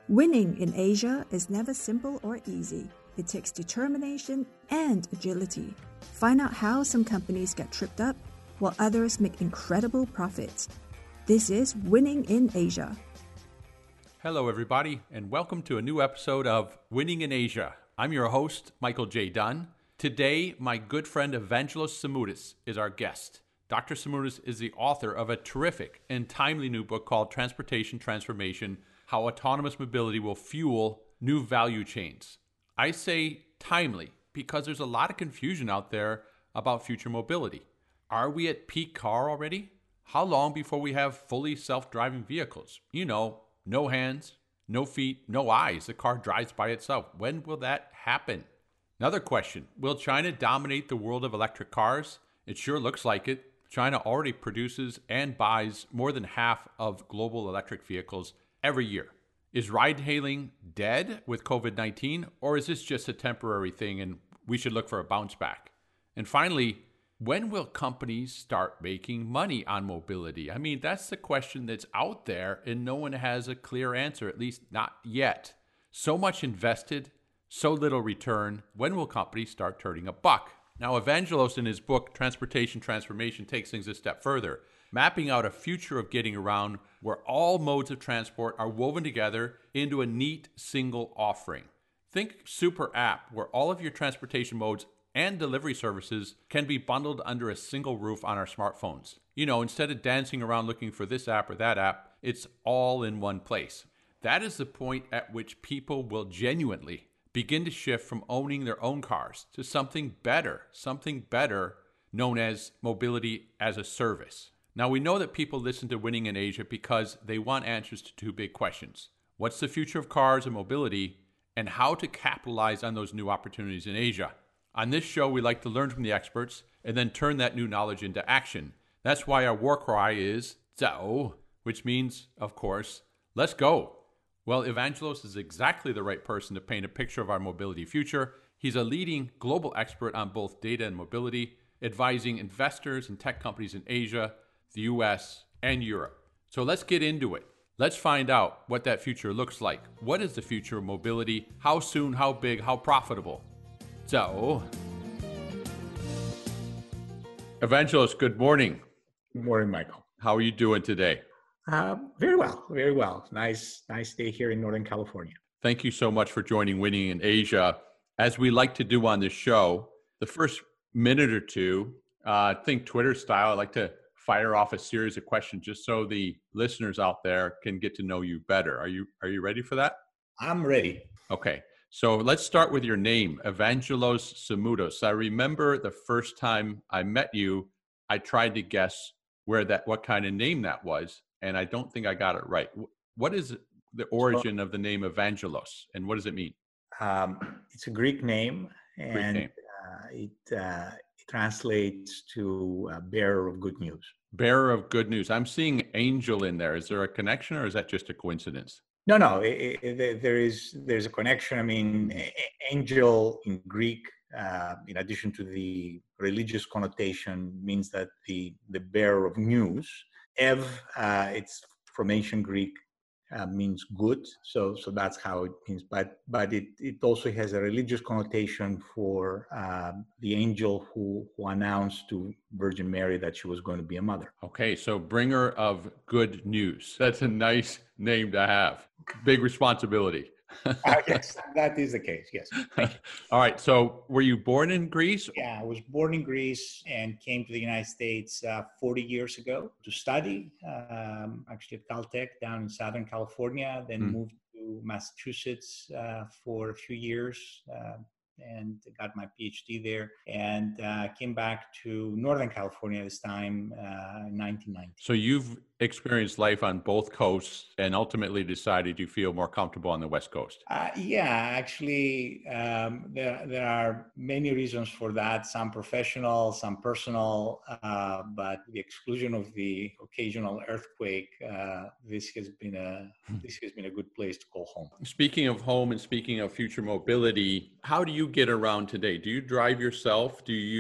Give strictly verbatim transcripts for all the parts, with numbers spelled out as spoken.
Winning in Asia is never simple or easy. It takes determination and agility. Find out how some companies get tripped up while others make incredible profits. This is Winning in Asia. Hello, everybody, and welcome to a new episode of Winning in Asia. I'm your host, Michael J. Dunn. Today, my good friend Evangelos Simoudis is our guest. Doctor Simoudis is the author of a terrific and timely new book called Transportation Transformation: How Autonomous Mobility Will Fuel New Value Chains. I say timely because there's a lot of confusion out there about future mobility. Are we at peak car already? How long before we have fully self-driving vehicles? You know, no hands, no feet, no eyes. The car drives by itself. When will that happen? Another question, will China dominate the world of electric cars? It sure looks like it. China already produces and buys more than half of global electric vehicles every year. Is ride-hailing dead with covid nineteen, or is this just a temporary thing and we should look for a bounce back? And finally, when will companies start making money on mobility? I mean, that's the question that's out there and no one has a clear answer, at least not yet. So much invested, so little return. When will companies start turning a buck? Now, Evangelos in his book, Transportation Transformation, takes things a step further, mapping out a future of getting around where all modes of transport are woven together into a neat single offering. Think super app where all of your transportation modes and delivery services can be bundled under a single roof on our smartphones. You know, instead of dancing around looking for this app or that app, it's all in one place. That is the point at which people will genuinely begin to shift from owning their own cars to something better, something better known as mobility as a service. Now, we know that people listen to Winning in Asia because they want answers to two big questions. What's the future of cars and mobility, and how to capitalize on those new opportunities in Asia? On this show, we like to learn from the experts and then turn that new knowledge into action. That's why our war cry is Zao, which means, of course, let's go. Well, Evangelos is exactly the right person to paint a picture of our mobility future. He's a leading global expert on both data and mobility, advising investors and tech companies in Asia, the U S, and Europe. So let's get into it. Let's find out what that future looks like. What is the future of mobility? How soon, how big, how profitable? So, Evangelos, good morning. Good morning, Michael. How are you doing today? Uh, very well, very well. Nice, nice day here in Northern California. Thank you so much for joining Winning in Asia. As we like to do on this show, the first minute or two, uh, think Twitter style, I like to fire off a series of questions just so the listeners out there can get to know you better. Are you are you ready for that? I'm ready. Okay. So let's start with your name, Evangelos Simoudis. I remember the first time I met you, I tried to guess where that, what kind of name that was, and I don't think I got it right. What is the origin of the name Evangelos, and what does it mean? Um, it's a Greek name, and Greek name. Uh, it, uh, it translates to uh, bearer of good news. Bearer of good news. I'm seeing angel in there. Is there a connection, or is that just a coincidence? No, no, it, it, there is there's a connection. I mean, angel in Greek, uh, in addition to the religious connotation, means that the the bearer of news. Ev, uh, it's from ancient Greek, uh, means good. So so that's how it means. But but it, it also has a religious connotation for uh, the angel who who announced to Virgin Mary that she was going to be a mother. Okay, so bringer of good news. That's a nice name to have. Big responsibility. uh, yes, that is the case. Yes. Thank you. All right. So were you born in Greece? Yeah, I was born in Greece and came to the United States uh, forty years ago to study, um, actually at Caltech down in Southern California, then Mm. moved to Massachusetts uh, for a few years uh, and got my PhD there, and uh, came back to Northern California this time uh, in nineteen ninety. So you've experienced life on both coasts and ultimately decided you feel more comfortable on the West Coast. Uh, yeah, actually, um, there there are many reasons for that. Some professional, some personal, uh, but the exclusion of the occasional earthquake, uh, this has been a this has been a good place to call home. Speaking of home and speaking of future mobility, how do you get around today? Do you drive yourself? Do you use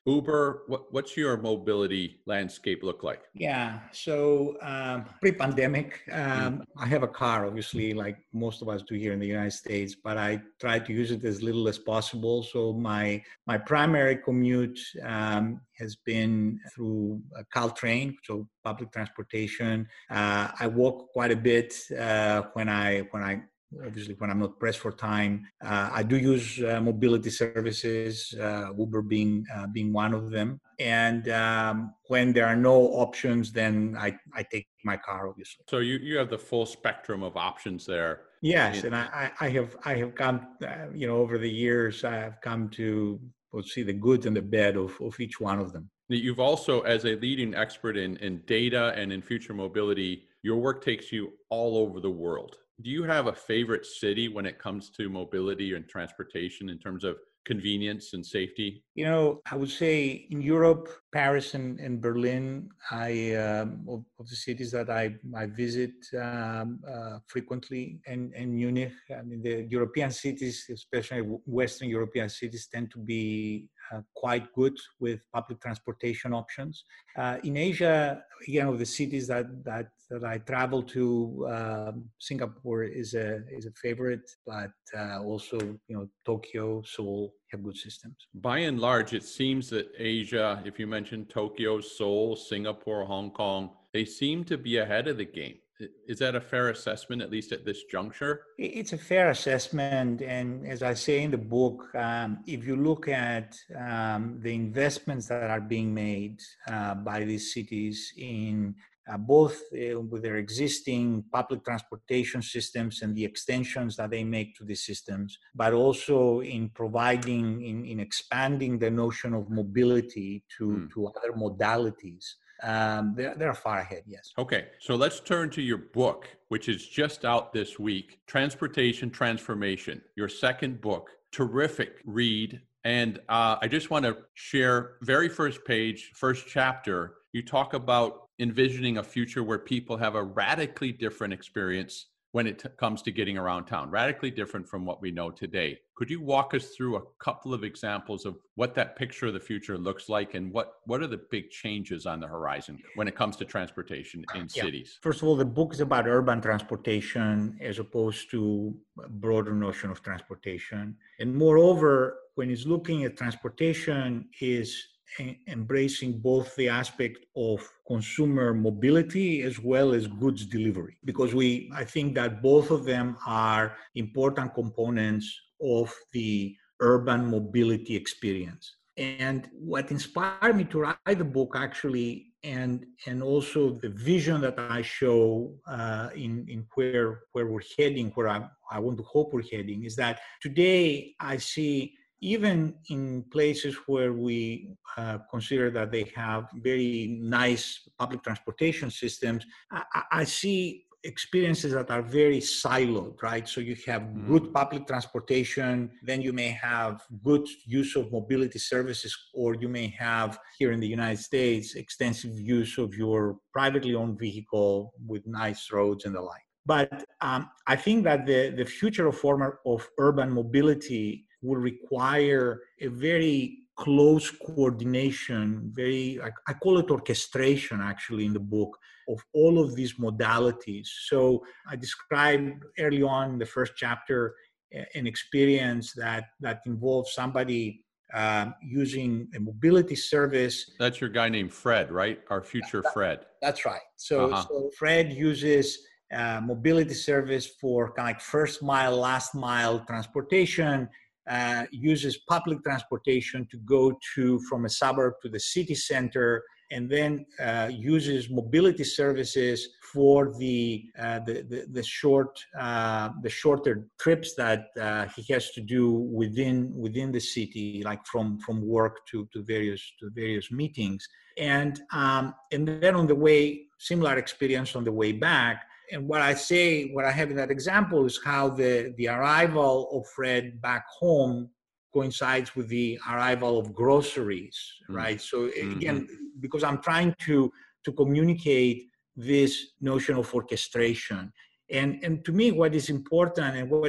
Uber, what, what's your mobility landscape look like? Yeah. So um, pre-pandemic, um, I have a car, obviously, like most of us do here in the United States, but I try to use it as little as possible. So my my primary commute um, has been through uh, Caltrain, so public transportation. Uh, I walk quite a bit uh, when I when I obviously when I'm not pressed for time. Uh, I do use uh, mobility services, uh, Uber being uh, being one of them. And um, when there are no options, then I, I take my car, obviously. So you, you have the full spectrum of options there. Yes, and I, I have I have come, uh, you know, over the years, I have come to well, see the good and the bad of, of each one of them. You've also, as a leading expert in, in data and in future mobility, your work takes you all over the world. Do you have a favorite city when it comes to mobility and transportation in terms of convenience and safety? You know, I would say in Europe, Paris and, and Berlin, I um, of, of the cities that I, I visit um, uh, frequently, and, and Munich. I mean, the European cities, especially Western European cities, tend to be uh, quite good with public transportation options. Uh, in Asia, again, of the cities that that that I travel to, um, Singapore is a is a favorite, but uh, also you know Tokyo, Seoul have good systems. By and large, it seems that Asia, if you mentioned Tokyo, Seoul, Singapore, Hong Kong, they seem to be ahead of the game. Is that a fair assessment, at least at this juncture? It's a fair assessment. And as I say in the book, um, if you look at um, the investments that are being made uh, by these cities in uh, both uh, with their existing public transportation systems and the extensions that they make to these systems, but also in providing, in, in expanding the notion of mobility to, mm. to other modalities. Um, they're, they're far ahead, yes. Okay, so let's turn to your book, which is just out this week, Transportation Transformation, your second book. Terrific read. And uh, I just want to share, very first page, first chapter, you talk about envisioning a future where people have a radically different experience when it t- comes to getting around town, radically different from what we know today. Could you walk us through a couple of examples of what that picture of the future looks like, and what, what are the big changes on the horizon when it comes to transportation in yeah. cities? First of all, the book is about urban transportation as opposed to a broader notion of transportation. And moreover, when it's looking at transportation, is embracing both the aspect of consumer mobility as well as goods delivery, because we I think that both of them are important components of the urban mobility experience. And what inspired me to write the book, actually, and and also the vision that I show uh, in in where where we're heading, where I I want to hope we're heading, is that today I see, even in places where we uh, consider that they have very nice public transportation systems, I, I see experiences that are very siloed, right? So you have mm. good public transportation, then you may have good use of mobility services, or you may have, here in the United States, extensive use of your privately owned vehicle with nice roads and the like. But um, I think that the, the future of former of urban mobility will require a very close coordination, very, I, I call it orchestration actually in the book, of all of these modalities. So I described early on in the first chapter an experience that, that involves somebody um, using a mobility service. That's your guy named Fred, right? Our future that, Fred. That's right. So, uh-huh. so Fred uses uh, mobility service for kind of like first mile, last mile transportation. Uh, uses public transportation to go to from a suburb to the city center, and then uh, uses mobility services for the uh, the, the the short uh, the shorter trips that uh, he has to do within within the city, like from from work to to various to various meetings, and um, and then on the way, similar experience on the way back. And what I say, what I have in that example is how the, the arrival of Fred back home coincides with the arrival of groceries, mm-hmm. right? So again, mm-hmm. because I'm trying to, to communicate this notion of orchestration. And, and to me, what is important and what is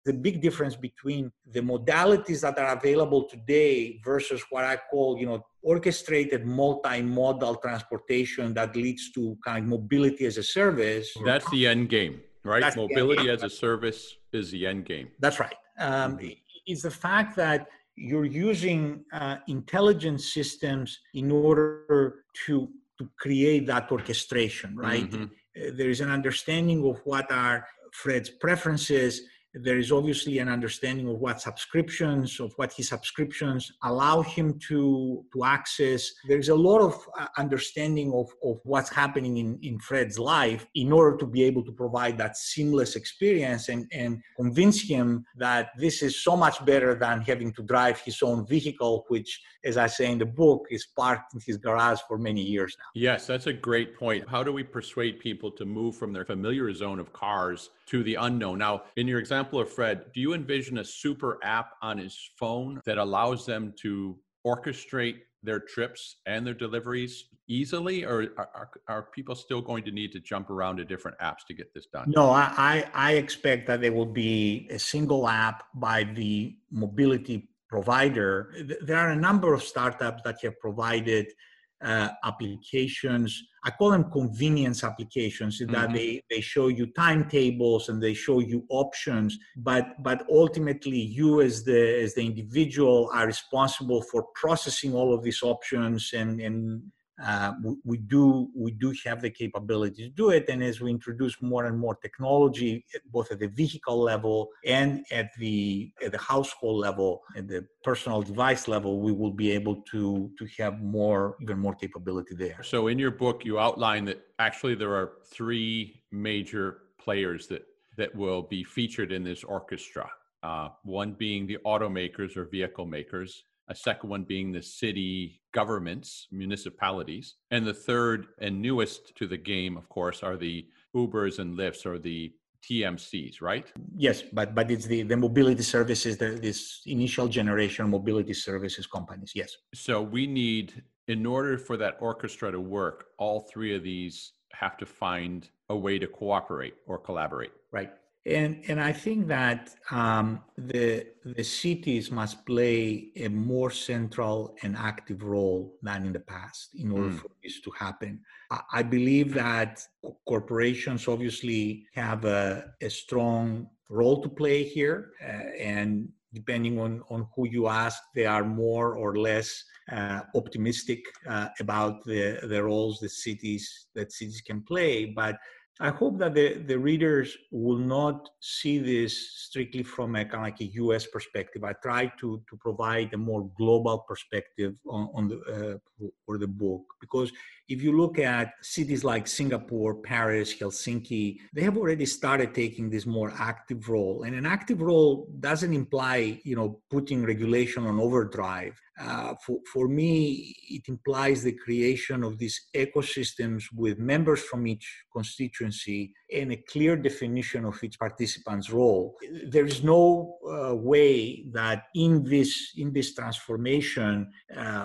a big difference between the modalities that are available today versus what I call, you know, orchestrated multimodal transportation that leads to kind of mobility as a service. That's the end game, right? That's Mobility as a service is the end game. That's right. Um, mm-hmm. It's the fact that you're using uh, intelligent systems in order to, to create that orchestration, right? Mm-hmm. There is an understanding of what are Fred's preferences. There is obviously an understanding of what subscriptions, of what his subscriptions allow him to, to access. There's a lot of uh, understanding of, of what's happening in, in Fred's life in order to be able to provide that seamless experience and, and convince him that this is so much better than having to drive his own vehicle, which, as I say in the book, is parked in his garage for many years now. Yes, that's a great point. How do we persuade people to move from their familiar zone of cars to the unknown? Now, in your example of Fred, do you envision a super app on his phone that allows them to orchestrate their trips and their deliveries easily, or are, are, are people still going to need to jump around to different apps to get this done? No, I, I, I expect that there will be a single app by the mobility provider. There are a number of startups that have provided Uh, applications. I call them convenience applications, in that mm-hmm. they, they show you timetables and they show you options, but but ultimately you as the as the individual are responsible for processing all of these options, and and uh, we, we do we do have the capability to do it. And as we introduce more and more technology, both at the vehicle level and at the at the household level, at the personal device level, we will be able to to have more even more capability there. So in your book, you outline that actually there are three major players that that will be featured in this orchestra. Uh, one being the automakers or vehicle makers, a second one being the city governments, municipalities, and the third and newest to the game, of course, are the Ubers and Lyfts, or the T M Cs, right? Yes, but but it's the, the mobility services, the, this initial generation mobility services companies, yes. So we need, in order for that orchestra to work, all three of these have to find a way to cooperate or collaborate. Right. And and I think that um, the the cities must play a more central and active role than in the past in order mm. for this to happen. I, I believe that corporations obviously have a, a strong role to play here, uh, and depending on, on who you ask, they are more or less uh, optimistic uh, about the, the roles that cities that cities can play. But I hope that the, the readers will not see this strictly from a kind of like a U S perspective. I try to, to provide a more global perspective on, on the uh, for the book, because if you look at cities like Singapore, Paris, Helsinki, they have already started taking this more active role. And an active role doesn't imply, you know, putting regulation on overdrive. Uh, for, for me, it implies the creation of these ecosystems with members from each constituency and a clear definition of each participant's role. There is no uh, way that in this, in this transformation, uh,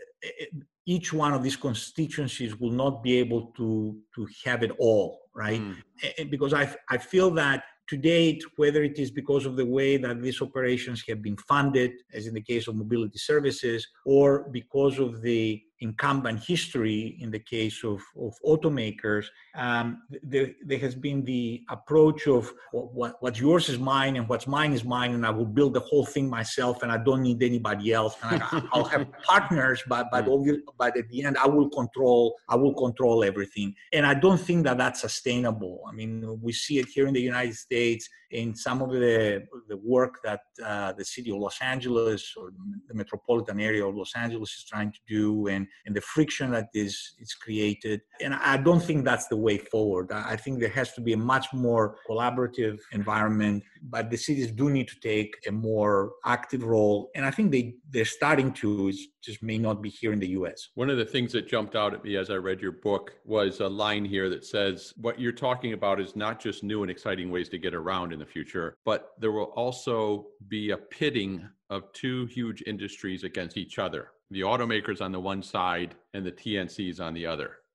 each one of these constituencies will not be able to, to have it all, right? Mm. Because I, I feel that to date, whether it is because of the way that these operations have been funded, as in the case of mobility services, or because of the incumbent history in the case of, of automakers, um, there, there has been the approach of what, what's yours is mine and what's mine is mine, and I will build the whole thing myself and I don't need anybody else. And I, I'll have partners, but but, obviously, but at the end, I will control I will control everything. And I don't think that that's sustainable. I mean, we see it here in the United States in some of the, the work that uh, the city of Los Angeles or the metropolitan area of Los Angeles is trying to do, and, and the friction that is, is created. And I don't think that's the way forward. I think there has to be a much more collaborative environment, but the cities do need to take a more active role. And I think they, they're starting to, it just may not be here in the U S. One of the things that jumped out at me as I read your book was a line here that says, what you're talking about is not just new and exciting ways to get around in the future, but there will also be a pitting of two huge industries against each other, the automakers on the one side and the T N Cs on the other.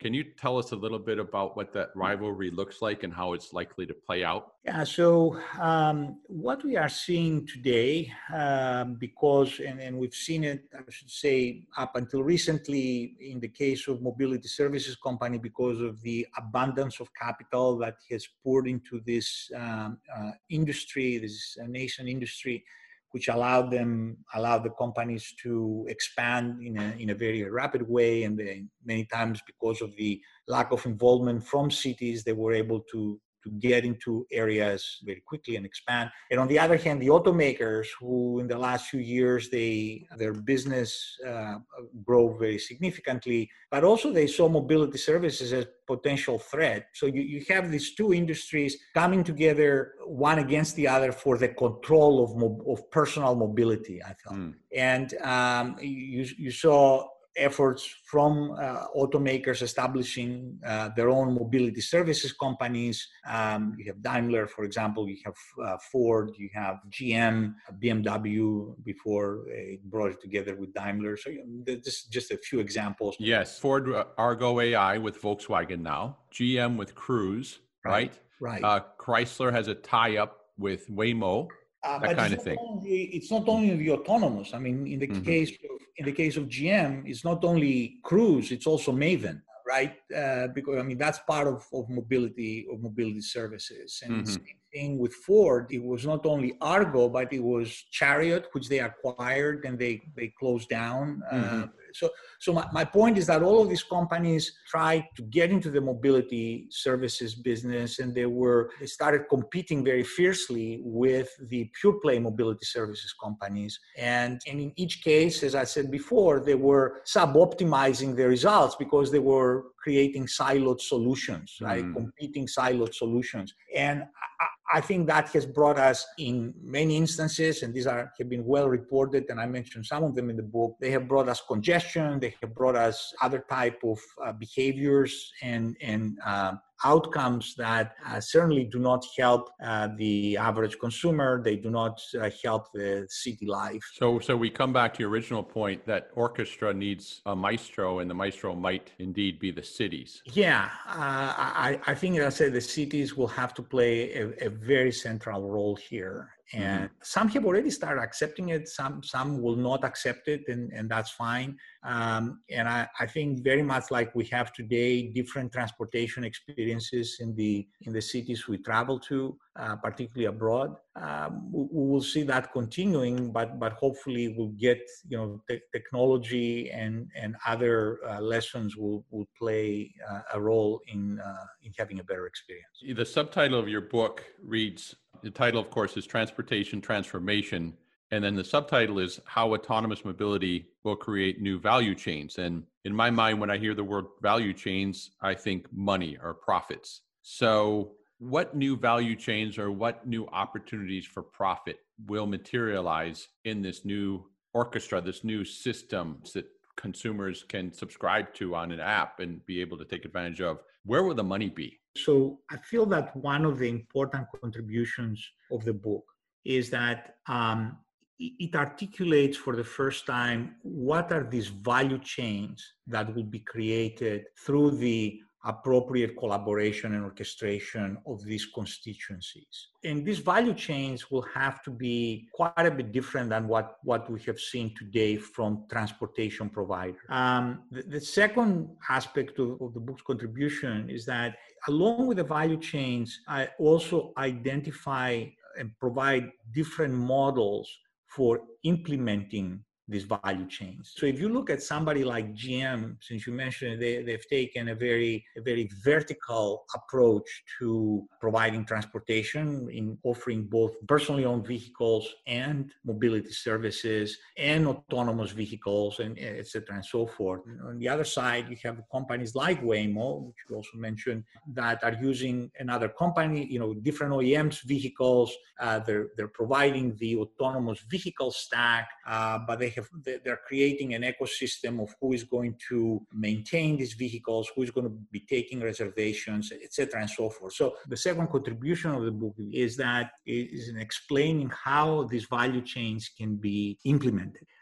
Can you tell us a little bit about what that rivalry looks like and how it's likely to play out? Yeah, so um, what we are seeing today, um, because, and, and we've seen it, I should say, up until recently in the case of mobility services company, because of the abundance of capital that has poured into this um, uh, industry, this uh, nascent industry, which allowed them, allowed the companies to expand in a, in a very rapid way. And they, many times because of the lack of involvement from cities, they were able to to get into areas very quickly and expand. And on the other hand, the automakers, who in the last few years, they their business uh, grew very significantly, but also they saw mobility services as potential threat. So you, you have these two industries coming together, one against the other, for the control of, mo- of personal mobility, I felt. Mm. And um, you, you saw efforts from uh, automakers establishing uh, their own mobility services companies. Um, you have Daimler, for example, you have uh, Ford, you have G M, B M W before it brought it together with Daimler. So you know, this is just a few examples. Yes, Ford Argo A I with Volkswagen now, G M with Cruise, right? Right. right. Uh, Chrysler has a tie-up with Waymo. Uh, that but kind it's of thing. Only, it's not only the autonomous. I mean, in the mm-hmm. case of, in the case of G M, it's not only Cruise; it's also Maven, right? Uh, because I mean, that's part of, of mobility of mobility services. And mm-hmm. same thing with Ford. It was not only Argo, but it was Chariot, which they acquired and they they closed down. Mm-hmm. Uh, so, so my, my point is that all of these companies tried to get into the mobility services business, and they were they started competing very fiercely with the pure play mobility services companies. And, and in each case, as I said before, they were sub-optimizing the results because they were creating siloed solutions, right? Mm. Competing siloed solutions. And I, I think that has brought us, in many instances, and these are have been well reported, and I mentioned some of them in the book, they have brought us congestion, they have brought us other type of uh, behaviors and, and uh, outcomes that uh, certainly do not help uh, the average consumer. They do not uh, help the city life. So, so we come back to your original point that orchestra needs a maestro, and the maestro might indeed be the cities. Yeah, uh, I, I think, as I said, the cities will have to play a, a very central role here. And mm-hmm. some have already started accepting it. Some some will not accept it, and, and that's fine. Um, and I, I think very much like we have today, different transportation experiences in the in the cities we travel to, uh, particularly abroad. Um, we, we will see that continuing, but but hopefully we'll get, you know, te- technology and and other uh, lessons will will play uh, a role in uh, in having a better experience. The subtitle of your book reads, the title, of course, is Transportation Transformation. And then the subtitle is How Autonomous Mobility Will Create New Value Chains. And in my mind, when I hear the word value chains, I think money or profits. So what new value chains or what new opportunities for profit will materialize in this new orchestra, this new system that consumers can subscribe to on an app and be able to take advantage of? Where will the money be? So I feel that one of the important contributions of the book is that um, it articulates for the first time what are these value chains that will be created through the appropriate collaboration and orchestration of these constituencies. And these value chains will have to be quite a bit different than what, what we have seen today from transportation providers. Um, the, the second aspect of, of the book's contribution is that along with the value chains, I also identify and provide different models for implementing these value chains. So if you look at somebody like G M, since you mentioned they, they've taken a very, a very vertical approach to providing transportation in offering both personally owned vehicles and mobility services and autonomous vehicles and et cetera and so forth. And on the other side, you have companies like Waymo, which you also mentioned, that are using another company, you know, different O E Ms vehicles. Uh, they're, they're providing the autonomous vehicle stack, uh, but they have they're creating an ecosystem of who is going to maintain these vehicles, who is going to be taking reservations, et cetera, and so forth. So the second contribution of the book is that is in explaining how these value chains can be implemented.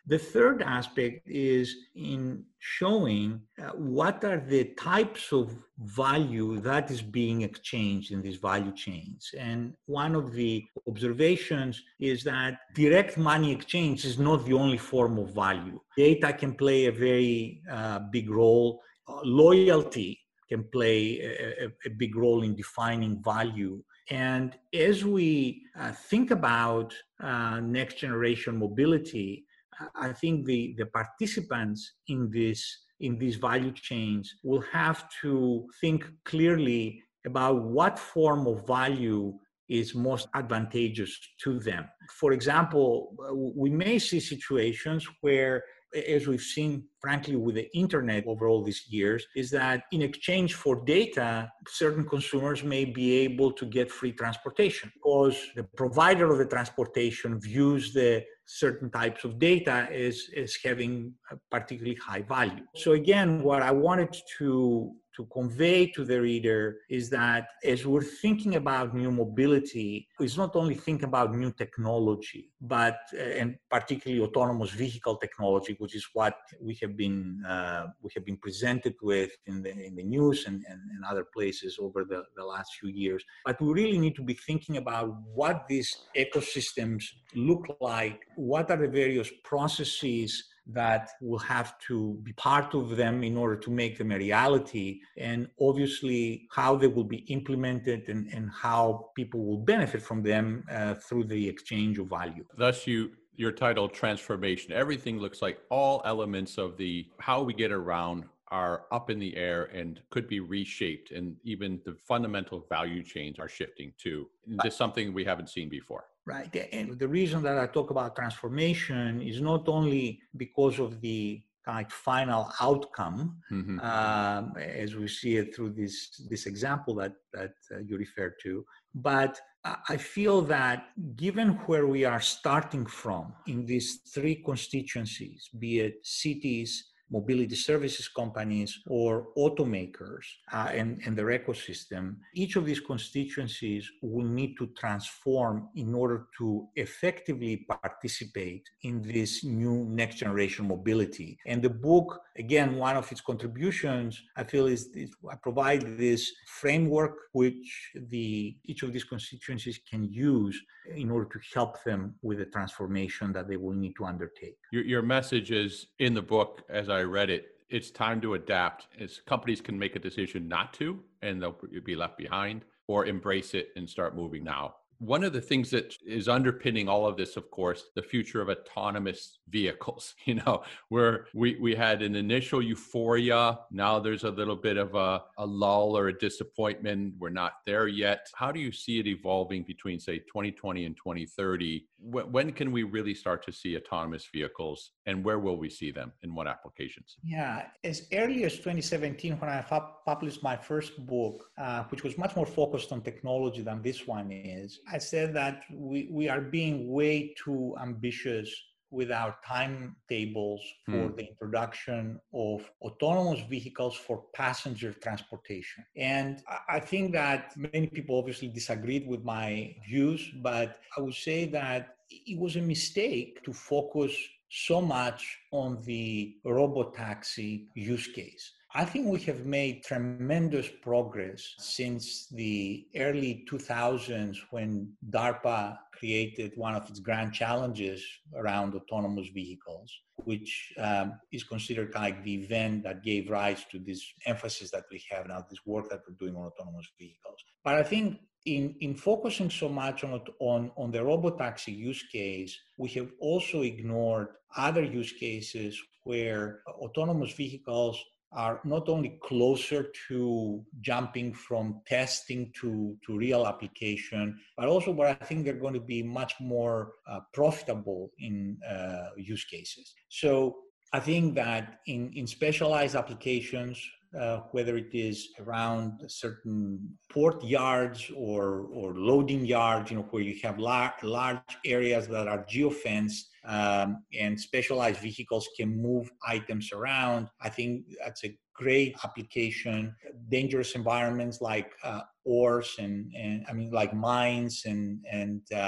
The third aspect is in showing uh, what are the types of value that is being exchanged in these value chains. And one of the observations is that direct money exchange is not the only form of value. Data can play a very uh, big role. Uh, loyalty can play a, a, a big role in defining value. And as we uh, think about uh, next generation mobility, I think the, the participants in this in these value chains will have to think clearly about what form of value is most advantageous to them. For example, we may see situations where, as we've seen, frankly, with the internet over all these years, is that in exchange for data, certain consumers may be able to get free transportation because the provider of the transportation views the certain types of data as, as having a particularly high value. So again, what I wanted to to convey to the reader is that as we're thinking about new mobility, it's not only think about new technology, but uh, and particularly autonomous vehicle technology, which is what we have been uh, we have been presented with in the in the news and, and, and other places over the, the last few years. But we really need to be thinking about what these ecosystems look like, what are the various processes that will have to be part of them in order to make them a reality, and obviously how they will be implemented and, and how people will benefit from them uh, through the exchange of value. Thus, you your title, Transformation. Everything looks like all elements of the how we get around are up in the air and could be reshaped, and even the fundamental value chains are shifting too. This is something we haven't seen before. Right. And the reason that I talk about transformation is not only because of the kind of final outcome, mm-hmm. um, as we see it through this, this example that, that uh, you referred to, but I feel that given where we are starting from in these three constituencies, be it cities, mobility services companies, or automakers uh, and, and their ecosystem, each of these constituencies will need to transform in order to effectively participate in this new next generation mobility. And the book, again, one of its contributions, I feel, is, is I provide this framework which the each of these constituencies can use in order to help them with the transformation that they will need to undertake. Your, your message is in the book, as I read it, it's time to adapt. As companies can make a decision not to, and they'll be left behind, or embrace it and start moving now. One of the things that is underpinning all of this, of course, the future of autonomous vehicles, you know, where we, we had an initial euphoria. Now there's a little bit of a, a lull or a disappointment. We're not there yet. How do you see it evolving between, say, twenty twenty and twenty thirty? When, when can we really start to see autonomous vehicles, and where will we see them? In what applications? Yeah, as early as twenty seventeen, when I published my first book, uh, which was much more focused on technology than this one is, I said that we, we are being way too ambitious with our timetables for mm. the introduction of autonomous vehicles for passenger transportation. And I think that many people obviously disagreed with my views, but I would say that it was a mistake to focus so much on the robotaxi use case. I think we have made tremendous progress since the early two thousands when DARPA created one of its grand challenges around autonomous vehicles, which um, is considered kind of like the event that gave rise to this emphasis that we have now, this work that we're doing on autonomous vehicles. But I think in, in focusing so much on, on, on the robotaxi use case, we have also ignored other use cases where autonomous vehicles are not only closer to jumping from testing to, to real application, but also where I think they're going to be much more uh, profitable in uh, use cases. So I think that in, in specialized applications, uh, whether it is around certain port yards or, or loading yards, you know, where you have lar- large areas that are geofenced, Um, and specialized vehicles can move items around, I think that's a great application. Dangerous environments like uh, ores and, and I mean like mines and and uh,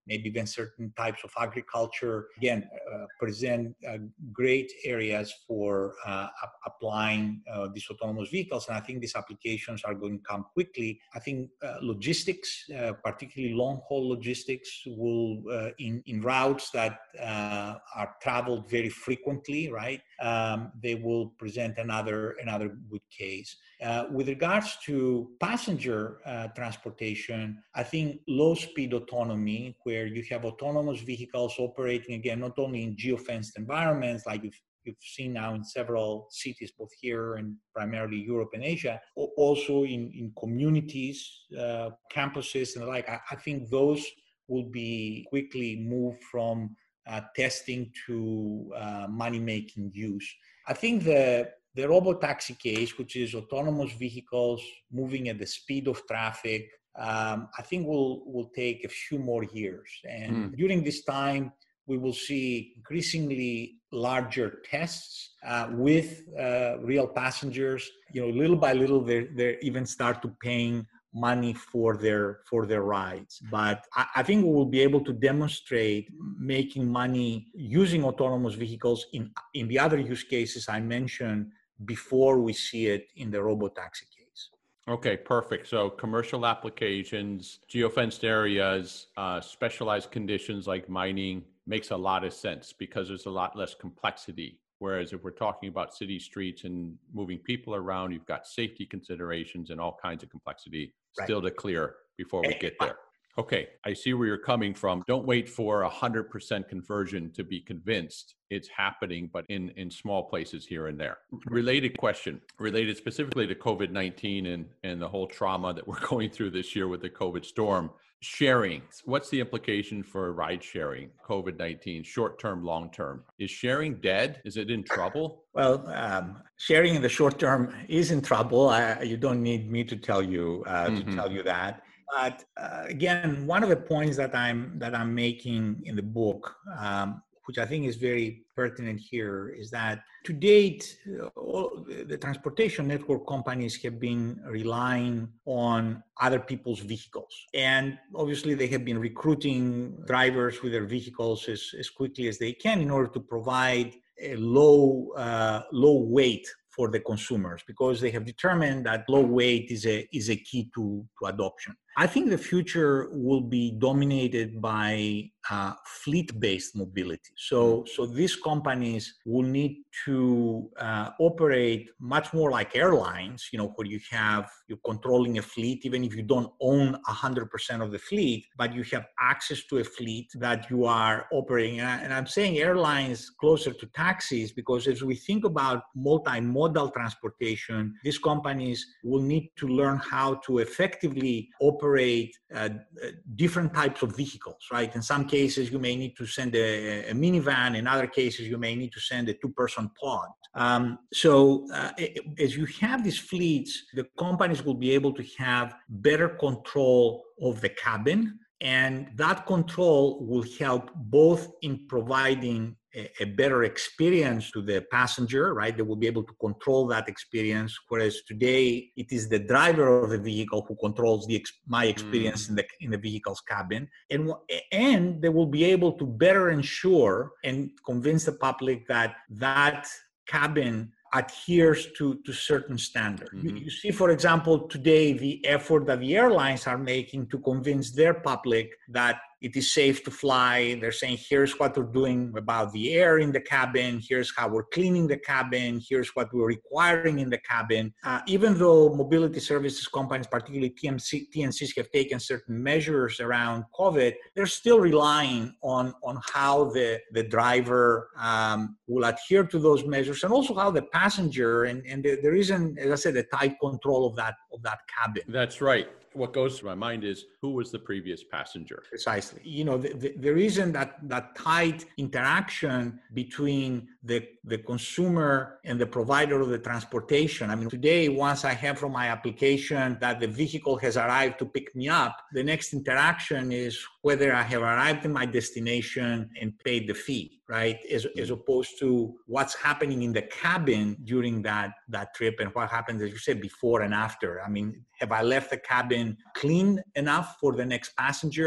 maybe even certain types of agriculture, again, uh, present uh, great areas for uh, applying uh, these autonomous vehicles. And I think these applications are going to come quickly. I think uh, logistics, uh, particularly long-haul logistics, will uh, in, in routes that uh, are traveled very frequently, right? Um, they will present another, another good case. Uh, with regards to passenger uh, transportation, I think low-speed autonomy, where you have autonomous vehicles operating, again, not only in geofenced environments like you've, you've seen now in several cities, both here and primarily Europe and Asia, also in, in communities, uh, campuses and the like. I, I think those will be quickly moved from uh, testing to uh, money-making use. I think the The robotaxi case, which is autonomous vehicles moving at the speed of traffic, um, I think will will take a few more years. And mm. during this time, we will see increasingly larger tests uh, with uh, real passengers. You know, little by little, they they even start to paying money for their for their rides. But I, I think we will be able to demonstrate making money using autonomous vehicles in in the other use cases I mentioned before we see it in the robotaxi case. Okay, perfect. So commercial applications, geofenced areas, uh, specialized conditions like mining makes a lot of sense because there's a lot less complexity. Whereas if we're talking about city streets and moving people around, you've got safety considerations and all kinds of complexity right. still to clear before we get there. Okay, I see where you're coming from. Don't wait for a one hundred percent conversion to be convinced. It's happening, but in, in small places here and there. Related question, related specifically to COVID nineteen and, and the whole trauma that we're going through this year with the COVID storm. Sharing, what's the implication for ride sharing, COVID nineteen, short-term, long-term? Is sharing dead? Is it in trouble? Well, um, sharing in the short term is in trouble. I, you don't need me to tell you uh, mm-hmm. to tell you that. But uh, again, one of the points that I'm that I'm making in the book, um, which I think is very pertinent here, is that to date, all the transportation network companies have been relying on other people's vehicles. And obviously they have been recruiting drivers with their vehicles as, as quickly as they can in order to provide a low, uh, low weight for the consumers, because they have determined that low weight is a, is a key to, to adoption. I think the future will be dominated by uh, fleet-based mobility. So, so these companies will need to uh, operate much more like airlines, you know, where you have, you're controlling a fleet, even if you don't own one hundred percent of the fleet, but you have access to a fleet that you are operating. And, I, and I'm saying airlines closer to taxis, because as we think about multimodal transportation, these companies will need to learn how to effectively operate operate uh, different types of vehicles, right? In some cases, you may need to send a, a minivan. In other cases, you may need to send a two-person pod. Um, so uh, as you have these fleets, the companies will be able to have better control of the cabin, and that control will help both in providing a, a better experience to the passenger, right? They will be able to control that experience, whereas today it is the driver of the vehicle who controls the my experience mm. in the in the vehicle's cabin, and and they will be able to better ensure and convince the public that that cabin adheres to, to certain standards. Mm-hmm. You, you see, for example, today, the effort that the airlines are making to convince their public that it is safe to fly. They're saying, here's what we're doing about the air in the cabin. Here's how we're cleaning the cabin. Here's what we're requiring in the cabin. Uh, even though mobility services companies, particularly T M C, T N Cs, have taken certain measures around COVID, they're still relying on, on how the, the driver um, will adhere to those measures, and also how the passenger, and, and there isn't, as I said, a tight control of that, of that cabin. That's right. What goes through my mind is, who was the previous passenger? Precisely. You know, the, the, there isn't that, that tight interaction between the, the consumer and the provider of the transportation. I mean, today, once I have from my application that the vehicle has arrived to pick me up, the next interaction is whether I have arrived in my destination and paid the fee, right? As, as opposed to what's happening in the cabin during that, that trip, and what happens, as you said, before and after. I mean, have I left the cabin clean enough for the next passenger to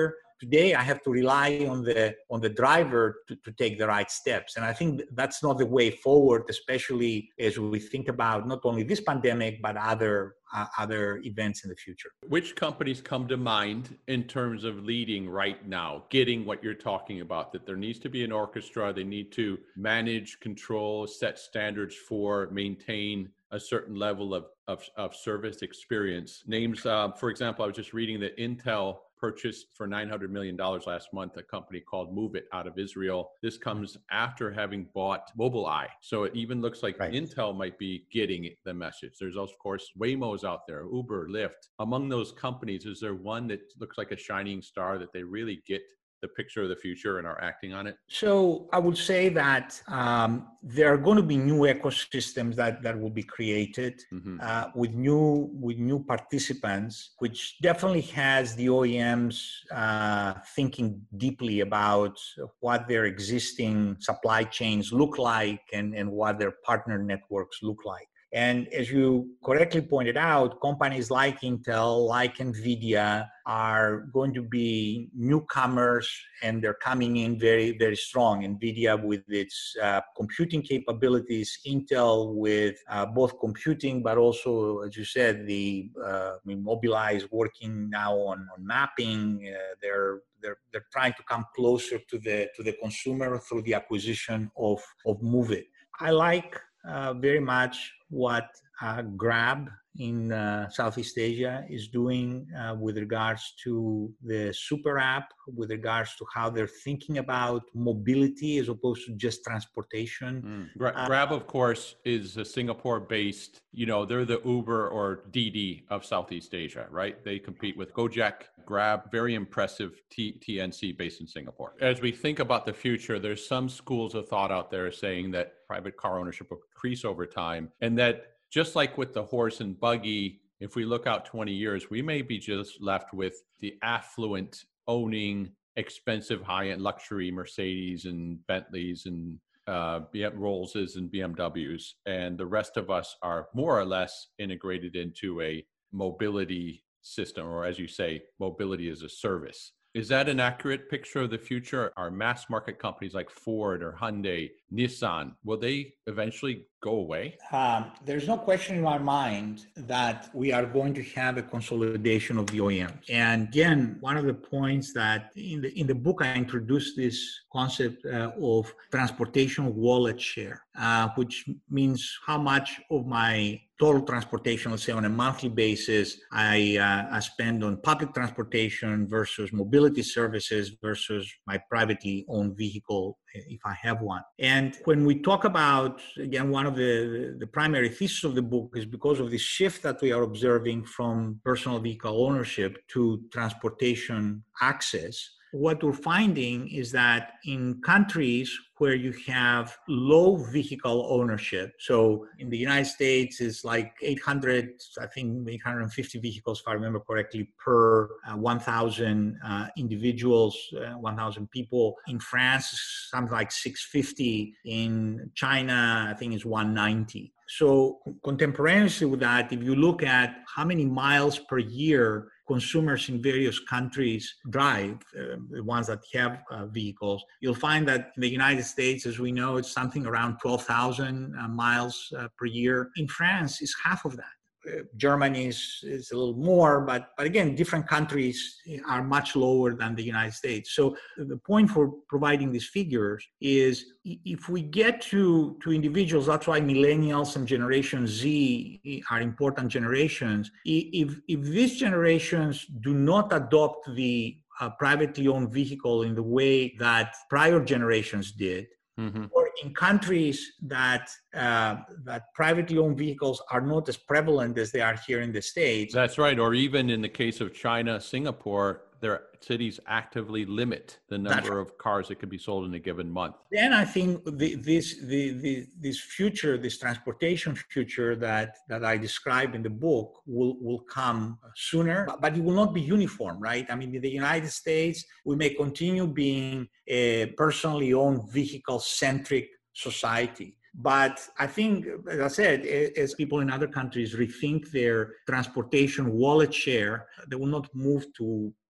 today I have to rely on the on the driver to, to take the right steps. And I think that's not the way forward, especially as we think about not only this pandemic, but other uh, other events in the future. Which companies come to mind in terms of leading right now, getting what you're talking about, that there needs to be an orchestra, they need to manage, control, set standards for, maintain a certain level of, of, of service experience? Names, uh, for example, I was just reading that Intel purchased for nine hundred million dollars last month a company called MoveIt out of Israel. This comes after having bought Mobileye. So it even looks like right. Intel might be getting the message. There's, of course, Waymo's out there, Uber, Lyft. Among those companies, is there one that looks like a shining star that they really get the picture of the future and are acting on it? So I would say that um, there are going to be new ecosystems that, that will be created mm-hmm. uh, with new with new participants, which definitely has the O E Ms uh, thinking deeply about what their existing supply chains look like and, and what their partner networks look like. And as you correctly pointed out, companies like Intel, like NVIDIA, are going to be newcomers, and they're coming in very, very strong. NVIDIA with its uh, computing capabilities, Intel with uh, both computing, but also, as you said, the uh, I mean, Mobileye is working now on, on mapping. Uh, they're they're they're trying to come closer to the to the consumer through the acquisition of of MoveIt. I like uh, very much what uh, Grab in uh, Southeast Asia is doing uh, with regards to the super app, with regards to how they're thinking about mobility as opposed to just transportation. Mm. Gra- uh, Grab, of course, is a Singapore-based, you know, they're the Uber or Didi of Southeast Asia, right? They compete with Gojek, Grab, very impressive T- TNC based in Singapore. As we think about the future, there's some schools of thought out there saying that private car ownership will increase over time, and that just like with the horse and buggy, if we look out twenty years, we may be just left with the affluent owning expensive high-end luxury Mercedes and Bentleys and uh, Rollses and B M Ws. And the rest of us are more or less integrated into a mobility system, or as you say, mobility as a service. Is that an accurate picture of the future? Are mass market companies like Ford or Hyundai, Nissan, will they eventually go away? Um, there's no question in my mind that we are going to have a consolidation of the O E Ms. And again, one of the points that in the in the book, I introduced this concept uh, of transportation wallet share, uh, which means how much of my total transportation, let's say on a monthly basis, I, uh, I spend on public transportation versus mobility services versus my privately owned vehicle, if I have one. And when we talk about, again, one of the, the primary thesis of the book is because of the shift that we are observing from personal vehicle ownership to transportation access. What we're finding is that in countries where you have low vehicle ownership, so in the United States, it's like eight hundred, I think eight hundred fifty vehicles, if I remember correctly, per uh, one thousand uh, individuals, uh, one thousand people. In France, something like six hundred fifty. In China, I think it's one hundred ninety. So contemporaneously with that, if you look at how many miles per year consumers in various countries drive, uh, the ones that have uh, vehicles, you'll find that in the United States, as we know, it's something around twelve thousand uh, miles uh, per year. In France, it's half of that. Uh, Germany is, is a little more, but, but again, different countries are much lower than the United States. So the point for providing these figures is if we get to, to individuals, that's why millennials and Generation Z are important generations. If, if these generations do not adopt the uh, privately owned vehicle in the way that prior generations did, mm-hmm. or in countries that uh, that privately owned vehicles are not as prevalent as they are here in the States. That's right. Or even in the case of China, Singapore, their cities actively limit the number right. of cars that can be sold in a given month. Then I think the, this the, the this future, this transportation future that that I described in the book will will come sooner, but it will not be uniform, right? I mean, in the United States, we may continue being a personally owned vehicle-centric society. But I think, as I said, as people in other countries rethink their transportation wallet share, they will not move to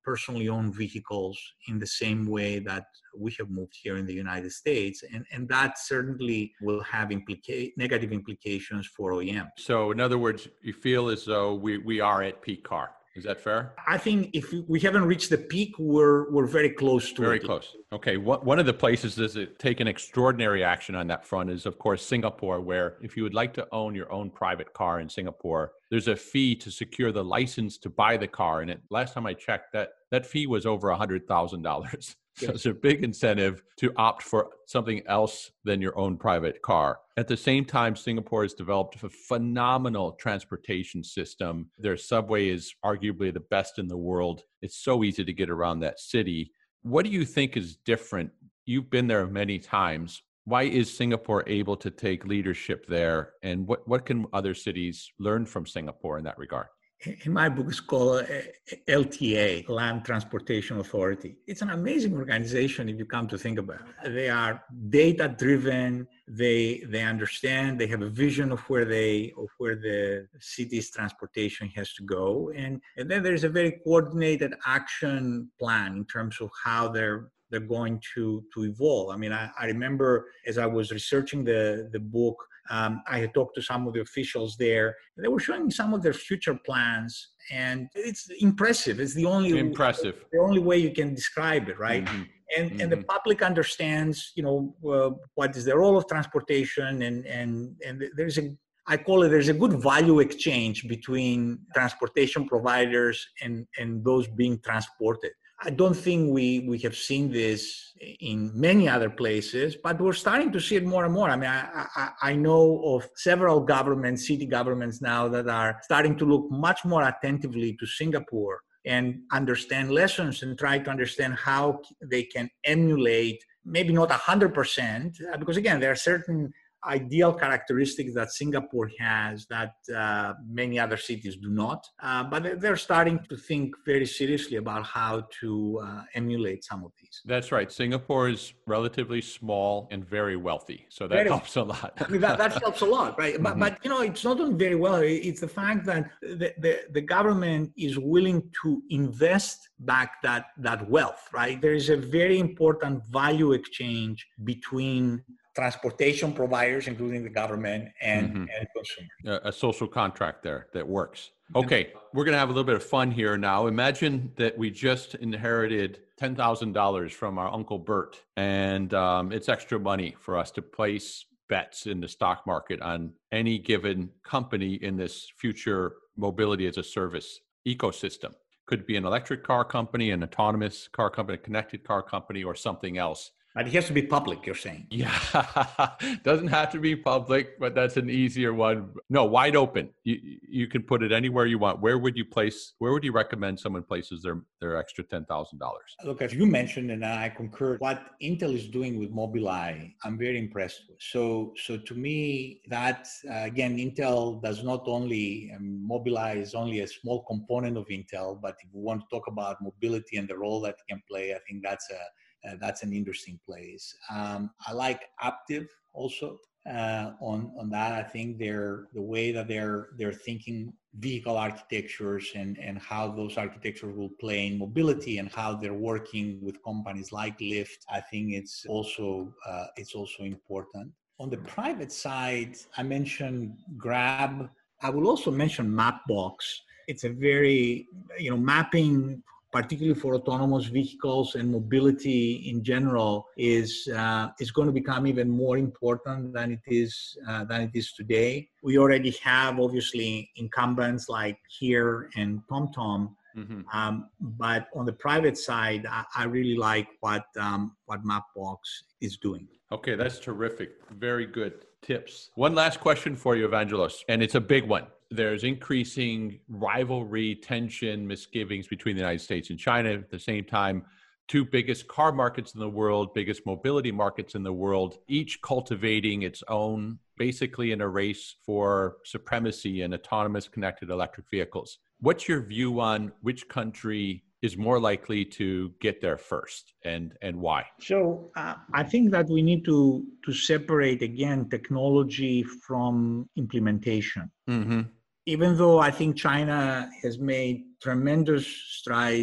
personally owned vehicles in the same way that we have moved here in the United States. And, and that certainly will have implica- negative implications for O E Ms. So in other words, you feel as though we, we are at peak car. Is that fair? I think if we haven't reached the peak, we're we're very close to very it. Very close. Okay. What, one of the places that's taken extraordinary action on that front is, of course, Singapore, where if you would like to own your own private car in Singapore, there's a fee to secure the license to buy the car. And it, last time I checked, that, that fee was over one hundred thousand dollars. So it's a big incentive to opt for something else than your own private car. At the same time, Singapore has developed a phenomenal transportation system. Their subway is arguably the best in the world. It's so easy to get around that city. What do you think is different? You've been there many times. Why is Singapore able to take leadership there? And what, what can other cities learn from Singapore in that regard? In my book, it's called L T A, Land Transportation Authority. It's an amazing organization if you come to think about it. They are data-driven. They they understand. They have a vision of where they of where the city's transportation has to go, and and then there's a very coordinated action plan in terms of how they're they're going to to evolve. I mean, I, I remember as I was researching the the book. Um, I had talked to some of the officials there. They were showing me some of their future plans, and it's impressive. It's the only impressive. the only way you can describe it, right? Mm-hmm. And mm-hmm. and the public understands, you know, uh, what is the role of transportation, and and and there's a I call it there's a good value exchange between transportation providers and and those being transported. I don't think we, we have seen this in many other places, but we're starting to see it more and more. I mean, I, I, I know of several governments, city governments now that are starting to look much more attentively to Singapore and understand lessons and try to understand how they can emulate, maybe not one hundred percent, because again, there are certain ideal characteristics that Singapore has that uh, many other cities do not. Uh, but they're starting to think very seriously about how to uh, emulate some of these. That's right. Singapore is relatively small and very wealthy. So that very, helps a lot. I mean, that, that helps a lot, right? But, mm-hmm. but, you know, it's not only very well. It's the fact that the, the, the government is willing to invest back that, that wealth, right? There is a very important value exchange between transportation providers, including the government and, mm-hmm. and consumers. A social contract there that works. Okay, we're going to have a little bit of fun here now. Imagine that we just inherited ten thousand dollars from our Uncle Bert, and um, it's extra money for us to place bets in the stock market on any given company in this future mobility as a service ecosystem. Could be an electric car company, an autonomous car company, a connected car company, or something else. But it has to be public, you're saying? Yeah, doesn't have to be public, but that's an easier one. No, wide open. You you can put it anywhere you want. Where would you place, where would you recommend someone places their, their extra ten thousand dollars? Look, as you mentioned, and I concur, what Intel is doing with Mobileye, I'm very impressed with. So, so to me, that, uh, again, Intel does not only, um, Mobileye is only a small component of Intel, but if we want to talk about mobility and the role that it can play, I think that's a Uh, that's an interesting place. Um, I like Aptiv also uh, on on that. I think they're the way that they're they're thinking vehicle architectures and and how those architectures will play in mobility and how they're working with companies like Lyft. I think it's also uh, it's also important. On the private side, I mentioned Grab. I will also mention Mapbox. It's a very you know mapping, particularly for autonomous vehicles and mobility in general, is uh, is going to become even more important than it is uh, than it is today. We already have, obviously, incumbents like Here and TomTom, mm-hmm. um, but on the private side, I, I really like what um, what Mapbox is doing. Okay, that's terrific. Very good tips. One last question for you, Evangelos, and it's a big one. There's increasing rivalry, tension, misgivings between the United States and China. At the same time, two biggest car markets in the world, biggest mobility markets in the world, each cultivating its own, basically in a race for supremacy in autonomous connected electric vehicles. What's your view on which country is more likely to get there first, and, and why? So uh, I think that we need to, to separate, again, technology from implementation. Mm-hmm. Even though I think China has made tremendous strides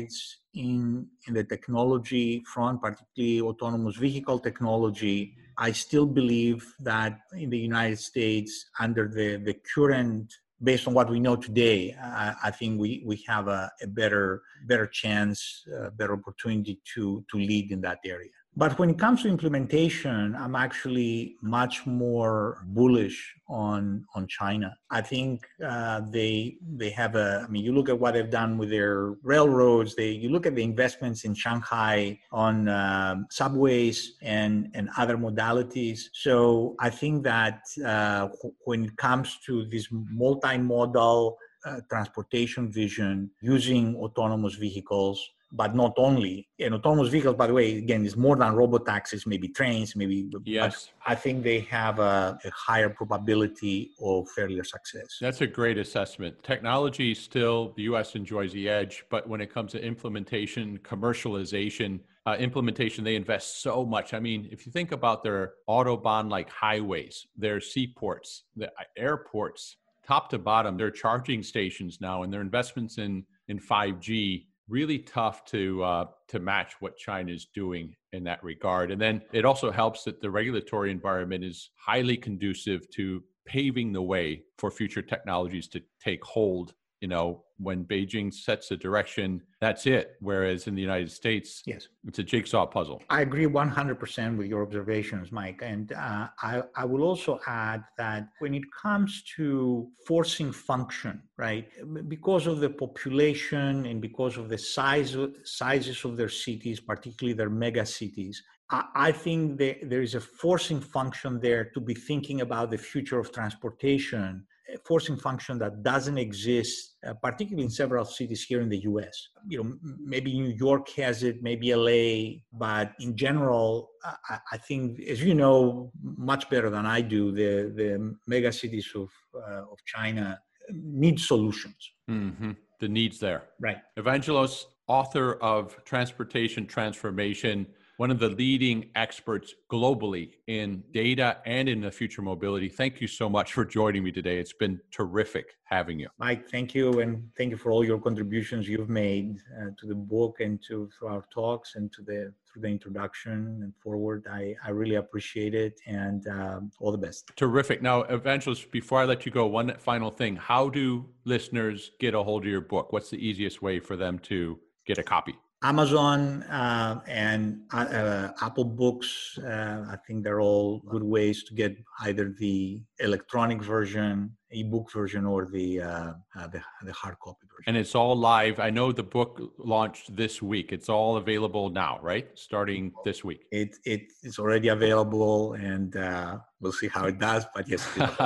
in, in the technology front, particularly autonomous vehicle technology, I still believe that in the United States, under the, the current, based on what we know today, I, I think we, we have a, a better better chance, a better opportunity to, to lead in that area. But when it comes to implementation, I'm actually much more bullish on on China. I think uh, they they have a. I mean, you look at what they've done with their railroads. They you look at the investments in Shanghai on um, subways and and other modalities. So I think that uh, when it comes to this multimodal uh, transportation vision using autonomous vehicles. But not only, and autonomous vehicles, by the way, again, is more than robotaxis, maybe trains, maybe. Yes. I think they have a, a higher probability of failure success. That's a great assessment. Technology still, the U S enjoys the edge, but when it comes to implementation, commercialization, uh, implementation, they invest so much. I mean, if you think about their Autobahn-like highways, their seaports, the airports, top to bottom, their charging stations now, and their investments in, in five G, really tough to uh, to match what China is doing in that regard. And then it also helps that the regulatory environment is highly conducive to paving the way for future technologies to take hold. You know, when Beijing sets a direction, that's it. Whereas in the United States, yes, it's a jigsaw puzzle. I agree one hundred percent with your observations, Mike. And uh, I, I will also add that when it comes to forcing function, right, because of the population and because of the size sizes of their cities, particularly their mega cities, I, I think that there is a forcing function there to be thinking about the future of transportation, a forcing function that doesn't exist, uh, particularly in several cities here in the U S. You know, maybe New York has it, maybe L A, but in general, I, I think, as you know much better than I do, the, the mega cities of, uh, of China need solutions. Mm-hmm. The need's there. Right. Evangelos, author of Transportation Transformation, one of the leading experts globally in data and in the future mobility. Thank you so much for joining me today. It's been terrific having you. Mike, thank you. And thank you for all your contributions you've made uh, to the book and to through our talks and to the through the introduction and forward. I, I really appreciate it, and um, all the best. Terrific. Now, Evangelos, before I let you go, one final thing. How do listeners get a hold of your book? What's the easiest way for them to get a copy? Amazon uh, and uh, Apple Books, uh, I think they're all good ways to get either the electronic version, ebook version, or the, uh, uh, the the hard copy version. And it's all live. I know the book launched this week. It's all available now, right? Starting this week. It it it's already available, and uh, we'll see how it does. But yes,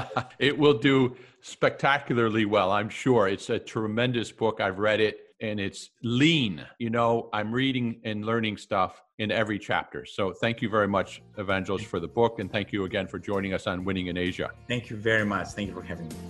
it will do spectacularly well, I'm sure. It's a tremendous book. I've read it. And it's lean. You know, I'm reading and learning stuff in every chapter. So thank you very much, Evangelos, for the book. And thank you again for joining us on Winning in Asia. Thank you very much. Thank you for having me.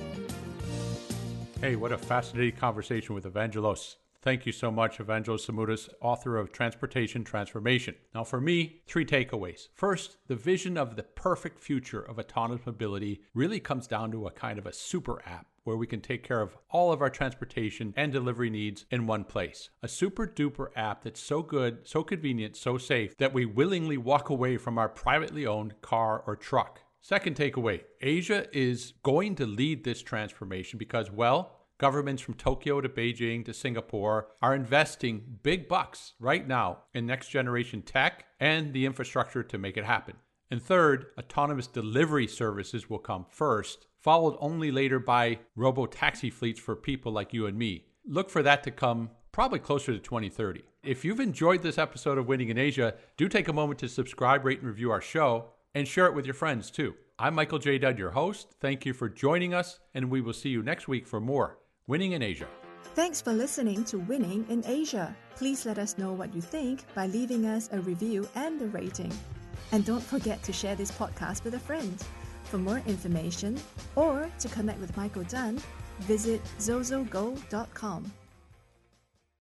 Hey, what a fascinating conversation with Evangelos. Thank you so much, Evangelos Tsimoutas, author of Transportation Transformation. Now, for me, three takeaways. First, the vision of the perfect future of autonomous mobility really comes down to a kind of a super app where we can take care of all of our transportation and delivery needs in one place. A super duper app that's so good, so convenient, so safe that we willingly walk away from our privately owned car or truck. Second takeaway, Asia is going to lead this transformation because, well, governments from Tokyo to Beijing to Singapore are investing big bucks right now in next generation tech and the infrastructure to make it happen. And third, autonomous delivery services will come first, followed only later by robo-taxi fleets for people like you and me. Look for that to come probably closer to twenty thirty. If you've enjoyed this episode of Winning in Asia, do take a moment to subscribe, rate, and review our show, and share it with your friends too. I'm Michael J. Dunn, your host. Thank you for joining us, and we will see you next week for more Winning in Asia. Thanks for listening to Winning in Asia. Please let us know what you think by leaving us a review and a rating. And don't forget to share this podcast with a friend. For more information or to connect with Michael Dunn, visit zozogo dot com.